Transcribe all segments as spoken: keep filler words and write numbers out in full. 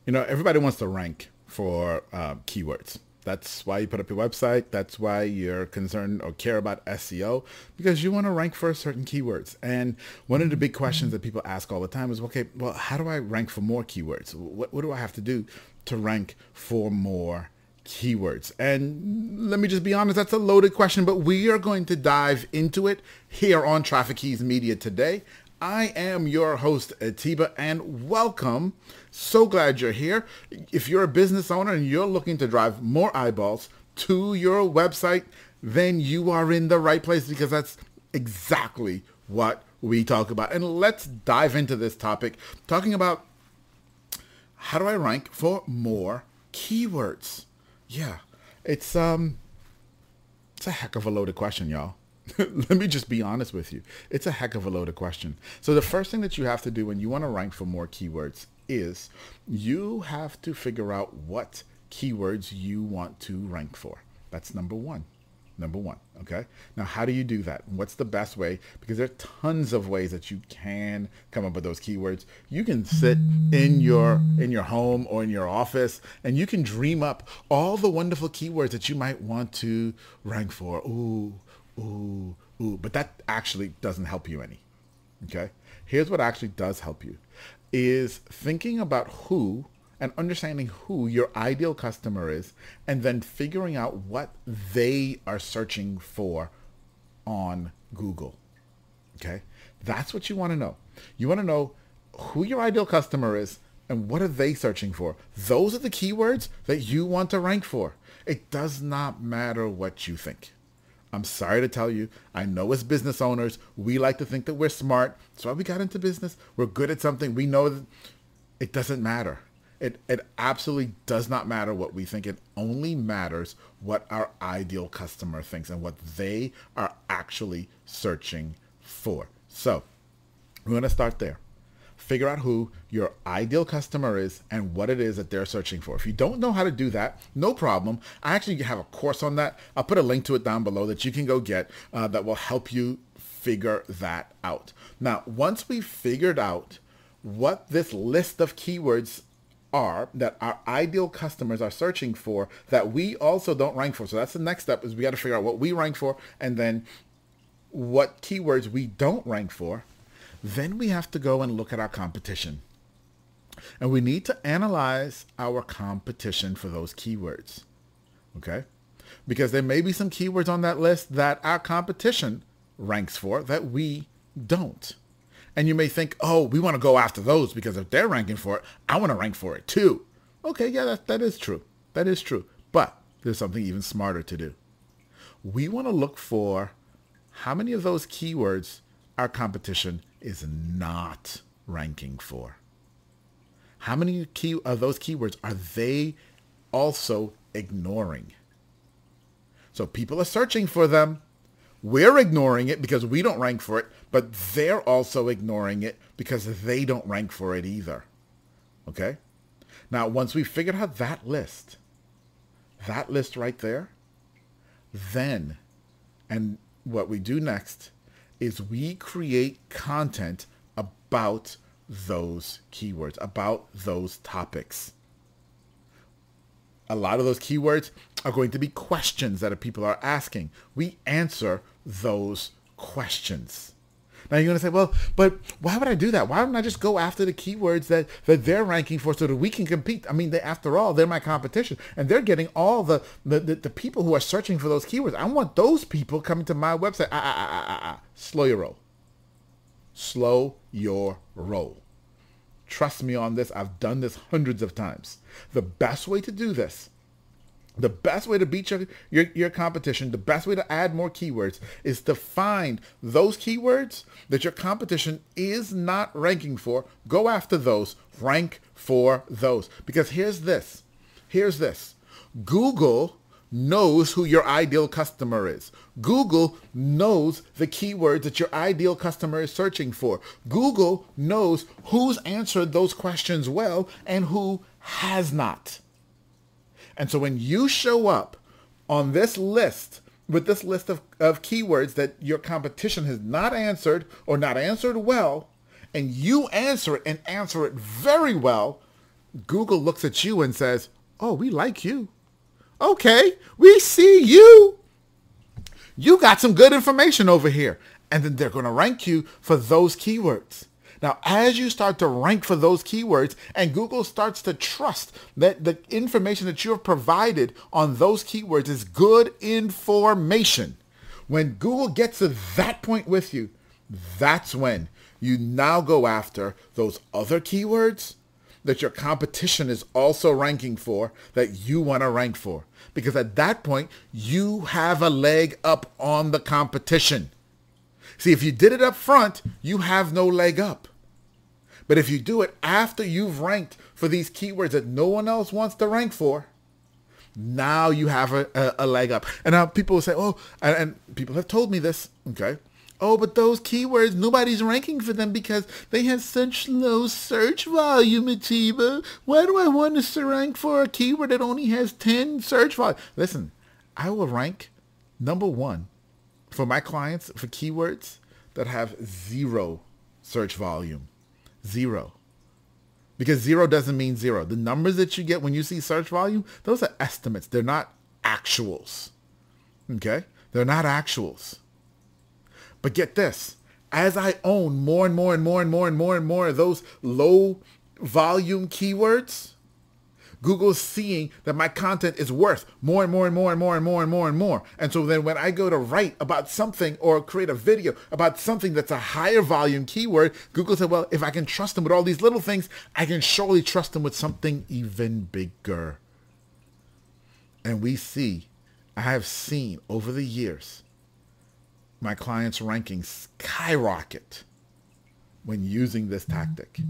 You know, everybody wants to rank for uh, keywords. That's why you put up your website. That's why you're concerned or care about S E O, because you want to rank for certain keywords. And one of the big questions that people ask all the time is, okay, well, how do I rank for more keywords? What, what do I have to do to rank for more keywords? And let me just be honest, that's a loaded question, but we are going to dive into it here on Traffic Keys Media today. I am your host, Atiba, and welcome. So glad you're here. If you're a business owner and you're looking to drive more eyeballs to your website, then you are in the right place, because that's exactly what we talk about. And let's dive into this topic, talking about how do I rank for more keywords? Yeah, it's um, it's a heck of a loaded question, y'all. Let me just be honest with you. It's a heck of a loaded question. So the first thing that you have to do when you want to rank for more keywords is you have to figure out what keywords you want to rank for. That's number one. Number one. Okay. Now, how do you do that? What's the best way? Because there are tons of ways that you can come up with those keywords. You can sit in your in your home or in your office and you can dream up all the wonderful keywords that you might want to rank for. Ooh. Ooh, ooh, but that actually doesn't help you any, okay? Here's what actually does help you, is thinking about who and understanding who your ideal customer is, and then figuring out what they are searching for on Google, okay? That's what you want to know. You want to know who your ideal customer is and what are they searching for. Those are the keywords that you want to rank for. It does not matter what you think. I'm sorry to tell you, I know as business owners, we like to think that we're smart. That's why we got into business. We're good at something. We know that it doesn't matter. It, it absolutely does not matter what we think. It only matters what our ideal customer thinks and what they are actually searching for. So we're going to start there. Figure out who your ideal customer is and what it is that they're searching for. If you don't know how to do that, no problem. I actually have a course on that. I'll put a link to it down below that you can go get uh, that will help you figure that out. Now, once we've figured out what this list of keywords are that our ideal customers are searching for that we also don't rank for. So that's the next step, is we got to figure out what we rank for and then what keywords we don't rank for. Then we have to go and look at our competition. And we need to analyze our competition for those keywords. Okay? Because there may be some keywords on that list that our competition ranks for that we don't. And you may think, oh, we want to go after those because if they're ranking for it, I want to rank for it too. Okay, yeah, that, that is true. That is true. But there's something even smarter to do. We want to look for how many of those keywords our competition is not ranking for. How many key of those keywords are they also ignoring? So people are searching for them. We're ignoring it because we don't rank for it, but they're also ignoring it because they don't rank for it either. Okay? Now, once we figured out that list, that list right there, then, and what we do next is we create content about those keywords, about those topics. A lot of those keywords are going to be questions that people are asking. We answer those questions. Now you're going to say, well, but why would I do that? Why don't I just go after the keywords that, that they're ranking for so that we can compete? I mean, they, after all, they're my competition. And they're getting all the, the, the, the people who are searching for those keywords. I want those people coming to my website. Ah, ah, ah, ah, ah. Slow your roll. Slow your roll. Trust me on this. I've done this hundreds of times. The best way to do this, the best way to beat your, your, your competition, the best way to add more keywords is to find those keywords that your competition is not ranking for. Go after those. Rank for those. Because here's this. Here's this. Google knows who your ideal customer is. Google knows the keywords that your ideal customer is searching for. Google knows who's answered those questions well and who has not. And so when you show up on this list, with this list of, of keywords that your competition has not answered or not answered well, and you answer it and answer it very well, Google looks at you and says, oh, we like you. Okay, we see you. You got some good information over here. And then they're going to rank you for those keywords. Now, as you start to rank for those keywords and Google starts to trust that the information that you have provided on those keywords is good information, when Google gets to that point with you, that's when you now go after those other keywords that your competition is also ranking for, that you want to rank for. Because at that point, you have a leg up on the competition. See, if you did it up front, you have no leg up. But if you do it after you've ranked for these keywords that no one else wants to rank for, now you have a, a, a leg up. And now people will say, oh, and, and people have told me this, okay? Oh, but those keywords, nobody's ranking for them because they have such low search volume, Atiba. Why do I want to rank for a keyword that only has ten search volume? Listen, I will rank number one for my clients for keywords that have zero search volume. Zero. Because zero doesn't mean zero. The numbers that you get when you see search volume, those are estimates. They're not actuals. Okay? They're not actuals. But get this. As I own more and more and more and more and more and more of those low volume keywords, Google's seeing that my content is worth more and more and more and more and more and more and more. And so then when I go to write about something or create a video about something that's a higher volume keyword, Google said, well, if I can trust them with all these little things, I can surely trust them with something even bigger. And we see, I have seen over the years, my clients' rankings skyrocket when using this tactic.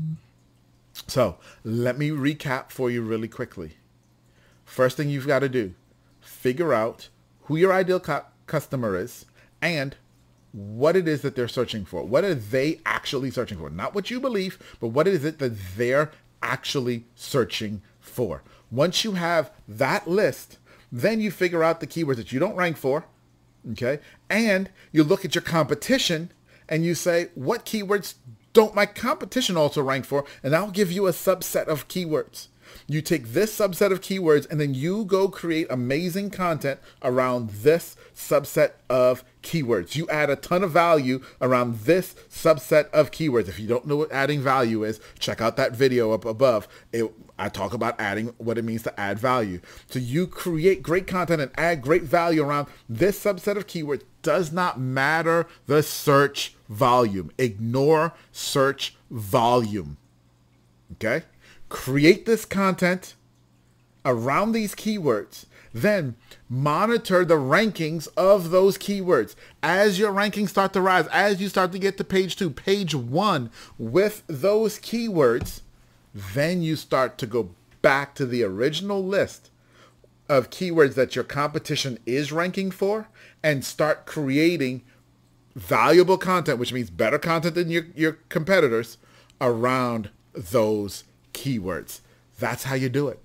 So let me recap for you really quickly. First thing you've got to do, figure out who your ideal cu- customer is and what it is that they're searching for. What are they actually searching for? Not what you believe, but what is it that they're actually searching for? Once you have that list, then you figure out the keywords that you don't rank for, okay? And you look at your competition and you say, what keywords don't my competition also rank for? And I'll give you a subset of keywords. You take this subset of keywords and then you go create amazing content around this subset of keywords. You add a ton of value around this subset of keywords. If you don't know what adding value is, check out that video up above. It, I talk about adding, what it means to add value. So you create great content and add great value around this subset of keywords. Does not matter the search volume. Ignore search volume. Okay? Create this content around these keywords. Then monitor the rankings of those keywords. As your rankings start to rise, as you start to get to page two, page one with those keywords, then you start to go back to the original list of keywords that your competition is ranking for and start creating valuable content, which means better content than your, your competitors, around those keywords. That's how you do it.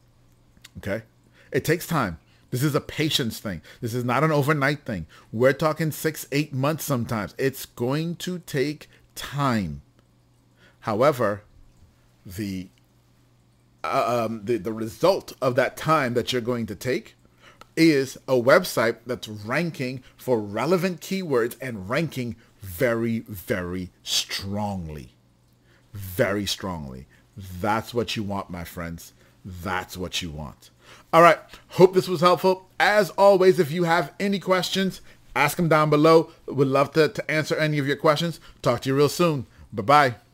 Okay? It takes time. This is a patience thing. This is not an overnight thing. We're talking six, eight months sometimes. It's going to take time. However, the uh, um, the, the result of that time that you're going to take is a website that's ranking for relevant keywords and ranking very, very strongly. Very strongly. That's what you want, my friends. That's what you want. All right. Hope this was helpful. As always, if you have any questions, ask them down below. Would love to, to answer any of your questions. Talk to you real soon. Bye-bye.